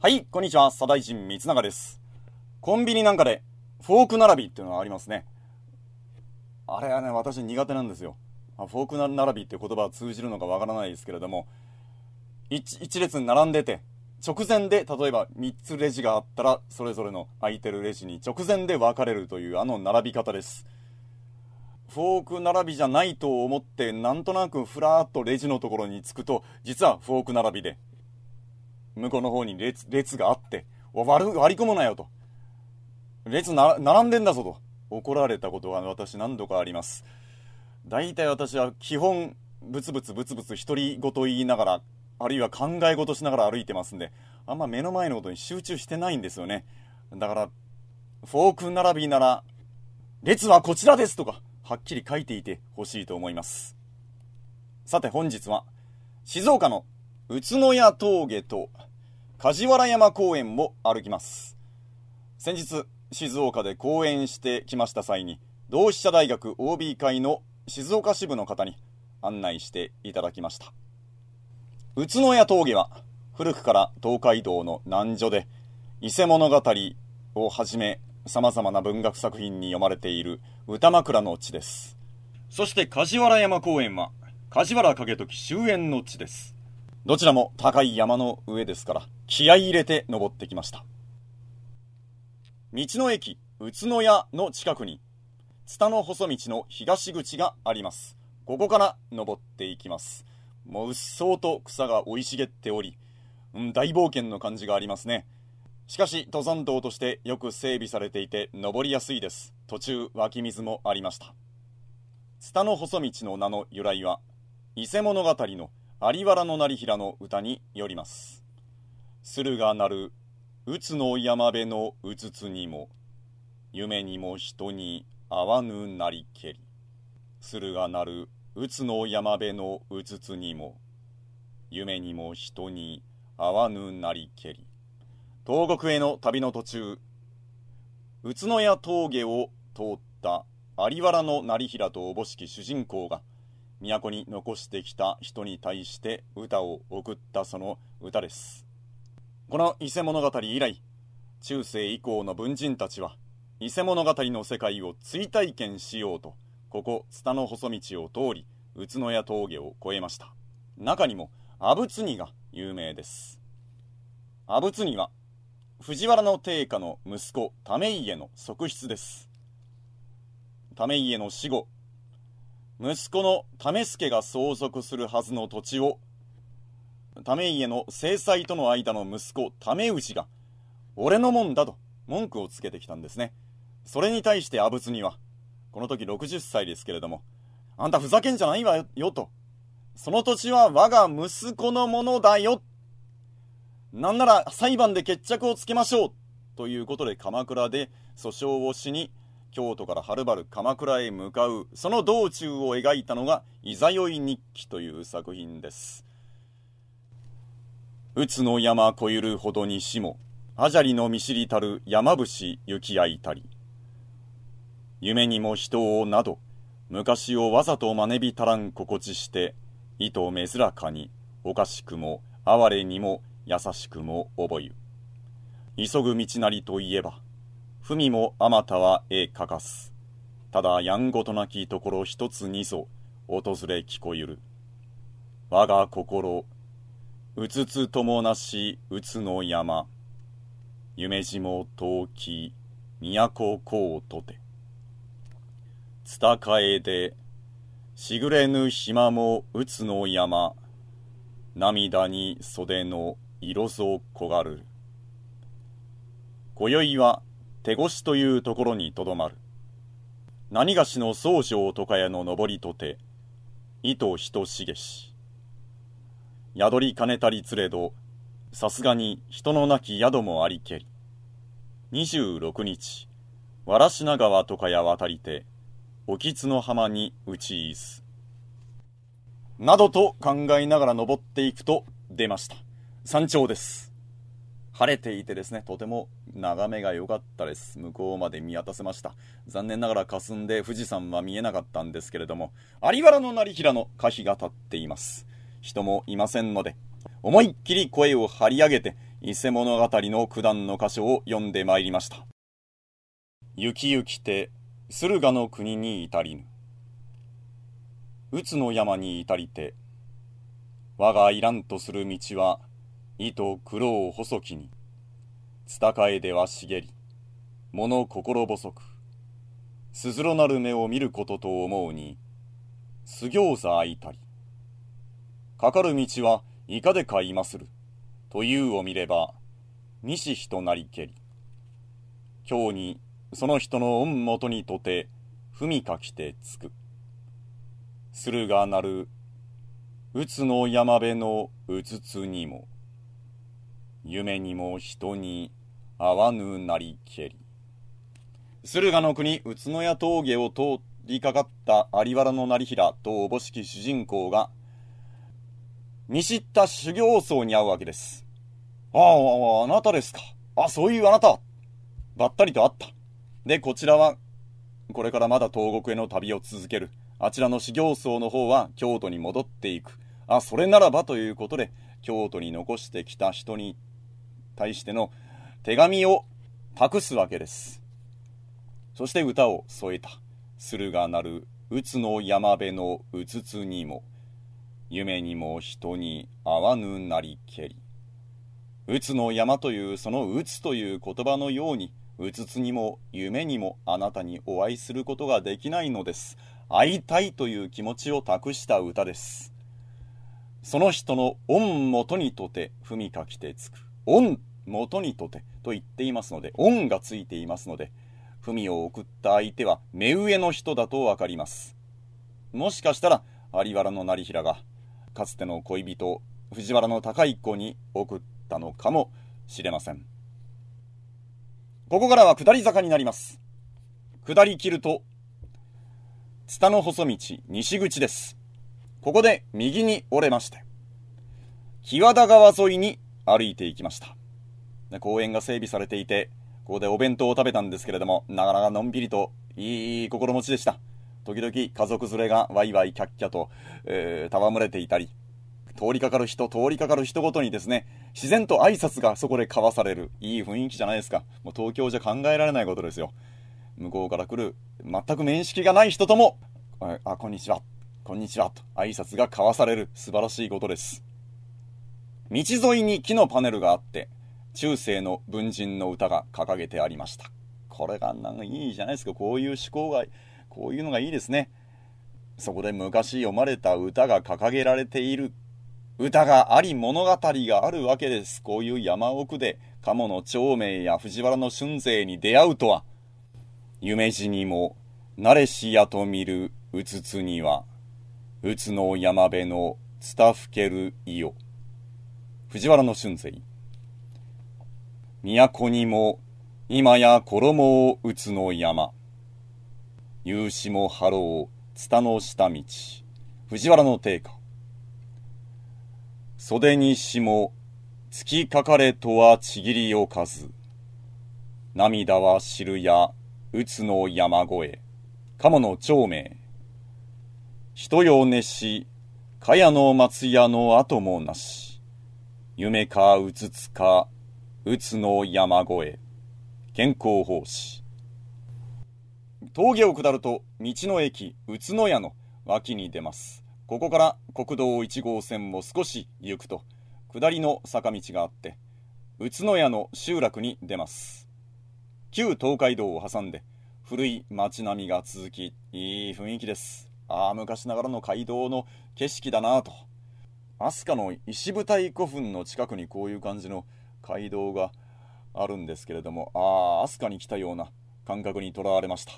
はい、こんにちは、左大臣三永です。コンビニなんかでフォーク並びっていうのがありますね。あれはね、私苦手なんですよ。フォーク並びって言葉は通じるのかわからないですけれども、一列に並んでて、直前で例えば3つレジがあったら、それぞれの空いてるレジに直前で分かれるという並び方です。フォーク並びじゃないと思って、なんとなくふらーっとレジのところに着くと、実はフォーク並びで、向こうの方に列があって、割り込むなよと。並んでんだぞと怒られたことが私何度かあります。大体私は基本ブツブツ独り言言いながら、あるいは考え事しながら歩いてますんで、あんま目の前のことに集中してないんですよね。だからフォーク並びなら列はこちらですとかはっきり書いていてほしいと思います。さて本日は静岡の宇都宮峠と梶原山公園を歩きます。先日静岡で講演してきました際に、同志社大学 OB 会の静岡支部の方に案内していただきました。宇都宮峠は古くから東海道の南所で、伊勢物語をはじめ様々な文学作品に読まれている歌枕の地です。そして梶原山公園は梶原景時終焉の地です。どちらも高い山の上ですから気合い入れて登ってきました。道の駅宇都宮の近くに津田の細道の東口があります。ここから登っていきます。もううっそうと草が生い茂っており、大冒険の感じがありますね。しかし登山道としてよく整備されていて登りやすいです。途中湧き水もありました。津田の細道の名の由来は伊勢物語の有原の業平の歌によります。駿が鳴る宇都の山辺のうつつにも、夢にも人に会わぬなりけり。駿が鳴る宇都の山辺のうつつにも、夢にも人に会わぬなりけり。東国への旅の途中、宇都宮峠を通った有原の業平とおぼしき主人公が、都に残してきた人に対して歌を送ったその歌です。この伊勢物語以来、中世以降の文人たちは伊勢物語の世界を追体験しようと、ここ津田の細道を通り宇都宮峠を越えました。中にも阿武津荷が有名です。阿武津荷は藤原の定家の息子為家の側室です。為家の死後、息子の為助が相続するはずの土地を為家の正妻との間の息子為氏が俺のもんだと文句をつけてきたんですね。それに対して阿武津にはこの時60歳ですけれども、あんたふざけんじゃないわよと、その土地は我が息子のものだよ、なんなら裁判で決着をつけましょうということで鎌倉で訴訟をしに京都からはるばる鎌倉へ向かう、その道中を描いたのがいざよい日記という作品です。宇都の山越ゆるほどにしも、あじゃりの見知りたる山伏行き合いたり、夢にも人をなど昔をわざとまねびたらん心地して、いとめずらかにおかしくも哀れにも優しくも覚ゆ。急ぐ道なりといえば文もあまたは絵かかす。ただやんごとなきところ一つにぞ訪れ聞こゆる。我が心うつつともなしうつの山。夢路も遠き都こうとて。つたかえでしぐれぬ暇もうつの山。涙に袖の色ぞこがる。今宵は手越というところにとどまる。何がしの宗城とかやの登りとて、意と人しげし。宿りかねたりつれど、さすがに人のなき宿もありけり。26日、わらしな川とかや渡りて、おきつの浜に打ちいす。などと考えながら登っていくと出ました。山頂です。晴れていてですね、とても眺めが良かったです。向こうまで見渡せました。残念ながら霞んで富士山は見えなかったんですけれども、有原の業平の歌碑が立っています。人もいませんので、思いっきり声を張り上げて伊勢物語の九段の箇所を読んでまいりました。行き行きて駿河の国に至りぬ。宇津の山に至りて、我がいらんとする道は、糸苦労細きに、蔦楓は茂り、物心細く、すずろなる目を見ることと思うに、す行座あいたり。かかる道はいかでかいまする、というを見れば、西人なりけり。今日にその人の恩元にとて、踏みかきてつく。駿河なる、宇津の山辺のうつつにも、夢にも人に会わぬなりけり。駿河の国宇都宮峠を通りかかった有原の成平とおぼしき主人公が見知った修行僧に会うわけです。あなたですか。そういうあなた。ばったりと会った。で、こちらはこれからまだ東国への旅を続ける。あちらの修行僧の方は京都に戻っていく。それならばということで京都に残してきた人に対しての手紙を託すわけです。そして歌を添えた。駿河なる宇津の山辺のうつつにも、夢にも人に会わぬなりけり。宇津の山というその宇津という言葉のように、うつつにも夢にもあなたにお会いすることができないのです。会いたいという気持ちを託した歌です。その人の恩元にとて踏みかきてつく。恩元にとてと言っていますので、恩がついていますので、文を送った相手は目上の人だとわかります。もしかしたら有原の成平がかつての恋人藤原の高い子に送ったのかもしれません。ここからは下り坂になります。下り切ると津田の細道西口です。ここで右に折れまして木和田川沿いに歩いていきました。公園が整備されていて、ここでお弁当を食べたんですけれども、なかなかのんびりといい心持ちでした。時々家族連れがワイワイキャッキャと、戯れていたり、通りかかる人ごとにですね、自然と挨拶がそこで交わされる、いい雰囲気じゃないですか。もう東京じゃ考えられないことですよ。向こうから来る全く面識がない人とも、こんにちはと挨拶が交わされる素晴らしいことです。道沿いに木のパネルがあって、中世の文人の歌が掲げてありました。これがなんかいいじゃないですか。こういう思考が、こういうのがいいですね。そこで昔読まれた歌が掲げられている。歌があり物語があるわけです。こういう山奥で鴨の長明や藤原の春勢に出会うとは。夢路にも慣れしやと見るうつつには、うつの山辺の伝ふける意よ。藤原の春勢。都にも今や衣を打つの山。勇士も張ろう蔦の下道。藤原の定家。袖にしも月かかれとはちぎりおかず。涙は知るや打つの山越え。鴨の長明。人よ熱し茅の松屋の後もなし。夢かうつつか宇津の山越え。健康奉仕。峠を下ると道の駅宇都屋の脇に出ます。ここから国道1号線を少し行くと下りの坂道があって宇都屋の集落に出ます。旧東海道を挟んで古い町並みが続き、いい雰囲気です。昔ながらの街道の景色だなと。飛鳥の石舞台古墳の近くにこういう感じの街道があるんですけれども、飛鳥に来たような感覚にとらわれました。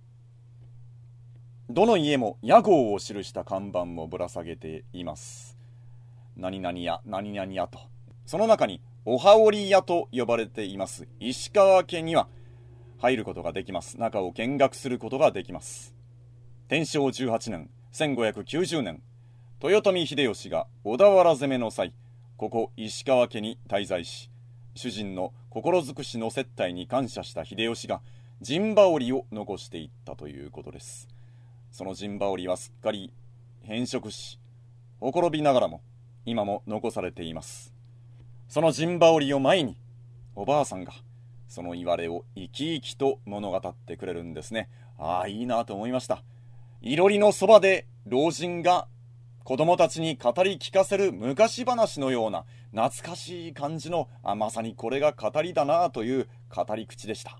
どの家も屋号を記した看板もぶら下げています。何々屋何々屋と。その中にお羽織屋と呼ばれています石川家には入ることができます。中を見学することができます。天正18年1590年、豊臣秀吉が小田原攻めの際、ここ石川家に滞在し、主人の心尽くしの接待に感謝した秀吉が陣羽織を残していったということです。その陣羽織はすっかり変色し、ほころびながらも今も残されています。 その陣羽織を前に、おばあさんがそのいわれを生き生きと物語ってくれるんですね。ああ、いいなと思いました。いろりのそばで老人が子供たちに語り聞かせる昔話のような懐かしい感じの、まさにこれが語りだなという語り口でした。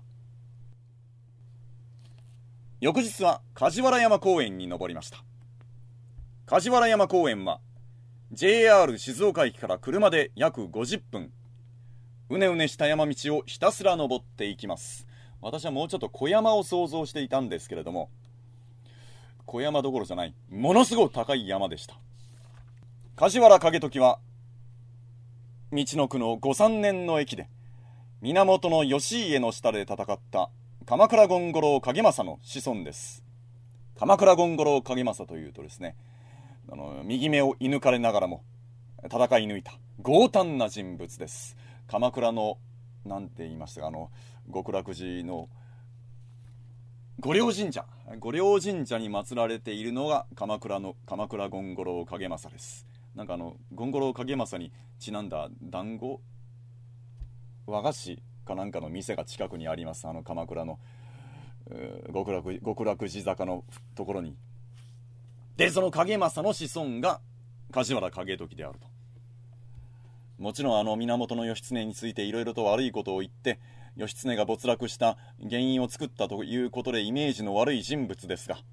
翌日は梶原山公園に登りました。梶原山公園は JR 静岡駅から車で約50分、うねうねした山道をひたすら登っていきます。私はもうちょっと小山を想像していたんですけれども、小山どころじゃない、ものすごい高い山でした。梶原景時は道の区の御三年の駅で源義家の下で戦った鎌倉権五郎景政の子孫です。鎌倉権五郎景政というとですね、右目を射抜かれながらも戦い抜いた強胆な人物です。鎌倉のなんて言いましたか、極楽寺の御霊神社に祀られているのが鎌倉権五郎景政です。なんか権五郎景政にちなんだ団子和菓子かなんかの店が近くにあります。鎌倉の極楽寺坂のところに。でその景政の子孫が梶原景時であると。もちろん源義経についていろいろと悪いことを言って義経が没落した原因を作ったということでイメージの悪い人物ですが、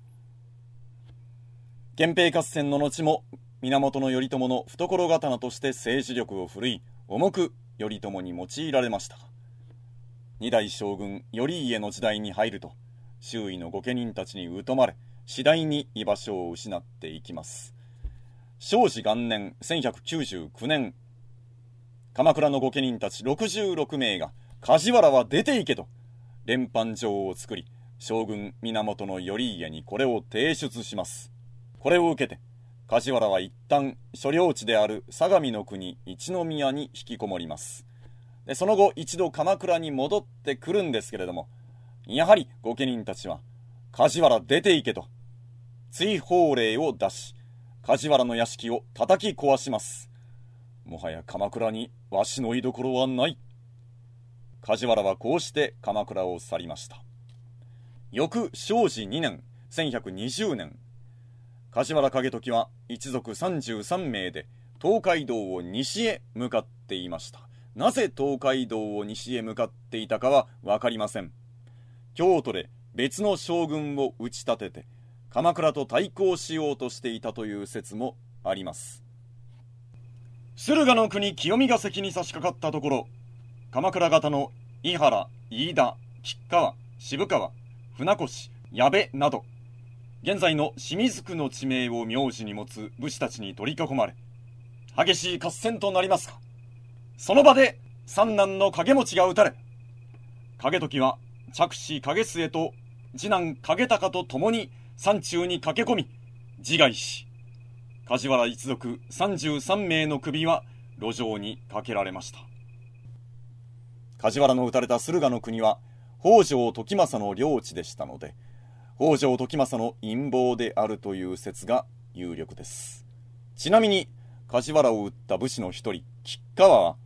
源平合戦の後も源頼朝の懐刀として政治力を振るい、重く頼朝に用いられましたが、二代将軍頼家の時代に入ると周囲の御家人たちに疎まれ、次第に居場所を失っていきます。正治元年1199年、鎌倉の御家人たち66名が梶原は出て行けと連判状を作り、将軍源頼家にこれを提出します。これを受けて梶原は一旦所領地である相模の国一宮に引きこもります。でその後一度鎌倉に戻ってくるんですけれども、やはり御家人たちは梶原出て行けと追放令を出し、梶原の屋敷を叩き壊します。もはや鎌倉にわしの居所はない。梶原はこうして鎌倉を去りました。翌正治2年1120年、梶原景時は一族33名で東海道を西へ向かっていました。なぜ東海道を西へ向かっていたかは分かりません。京都で別の将軍を打ち立てて鎌倉と対抗しようとしていたという説もあります。駿河の国清見ヶ関に差し掛かったところ、鎌倉方の伊原、飯田、吉川、渋川、船越、矢部など現在の清水区の地名を名字に持つ武士たちに取り囲まれ、激しい合戦となりますが、その場で三男の景持が討たれ、景時は嫡子景末と次男景隆と共に山中に駆け込み自害し、梶原一族33名の首は路上にかけられました。梶原の討たれた駿河の国は北条時政の領地でしたので、北条時政の陰謀であるという説が有力です。ちなみに梶原を討った武士の一人吉川は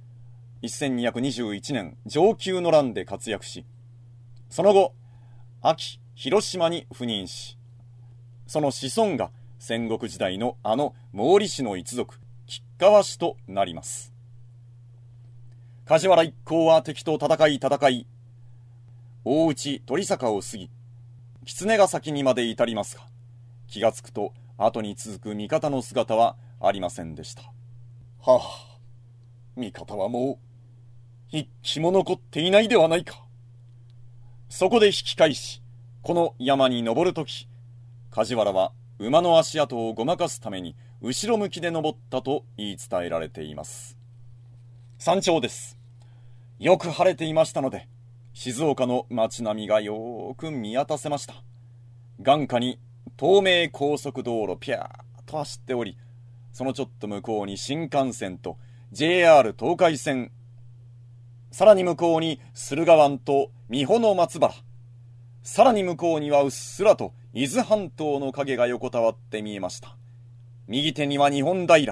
1221年承久の乱で活躍し、その後安芸広島に赴任し、その子孫が戦国時代の毛利氏の一族吉川氏となります。梶原一行は敵と戦い大内鳥坂を過ぎ狐ヶ崎にまで至りますが、気がつくと後に続く味方の姿はありませんでした。はあ、味方はもう一機も残っていないではないか。そこで引き返し、この山に登るとき、梶原は馬の足跡をごまかすために後ろ向きで登ったと言い伝えられています。山頂です。よく晴れていましたので、静岡の街並みがよーく見渡せました。眼下に東名高速道路ピャーッと走っており、そのちょっと向こうに新幹線と JR 東海線、さらに向こうに駿河湾と三保の松原、さらに向こうにはうっすらと伊豆半島の影が横たわって見えました。右手には日本平、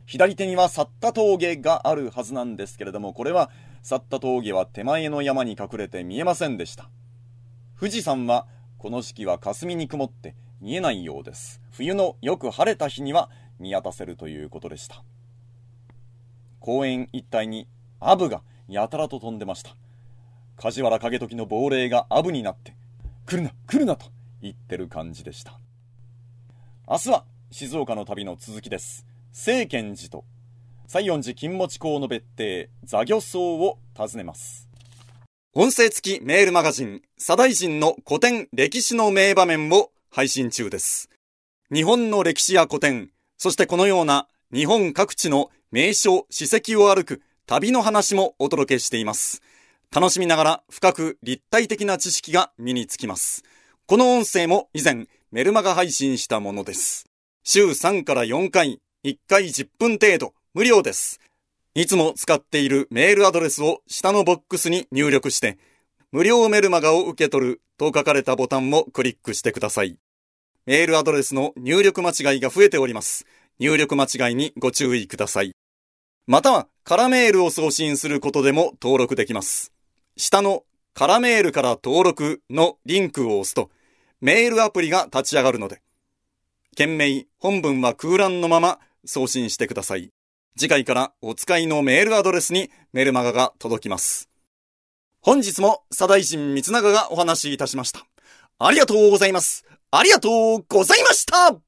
左手にはサッタ峠があるはずなんですけれども、これはサッタ峠は手前の山に隠れて見えませんでした。富士山はこの時期は霞に曇って見えないようです。冬のよく晴れた日には見渡せるということでした。公園一帯にアブがやたらと飛んでました。梶原景時の亡霊がアブになって来るな来るなと言ってる感じでした。明日は静岡の旅の続きです。清見寺と西園寺金持公の別邸座魚荘を訪ねます。音声付きメールマガジン左大臣の古典歴史の名場面を配信中です。日本の歴史や古典、そしてこのような日本各地の名所史跡を歩く旅の話もお届けしています。楽しみながら深く立体的な知識が身につきます。この音声も以前メルマガ配信したものです。週3から4回、1回10分程度、無料です。いつも使っているメールアドレスを下のボックスに入力して、無料メルマガを受け取ると書かれたボタンをクリックしてください。メールアドレスの入力間違いが増えております。入力間違いにご注意ください。または、カラメールを送信することでも登録できます。下のカラメールから登録のリンクを押すと、メールアプリが立ち上がるので、件名、本文は空欄のまま送信してください。次回からお使いのメールアドレスにメルマガが届きます。本日も左大臣光長がお話しいたしました。ありがとうございます。ありがとうございました。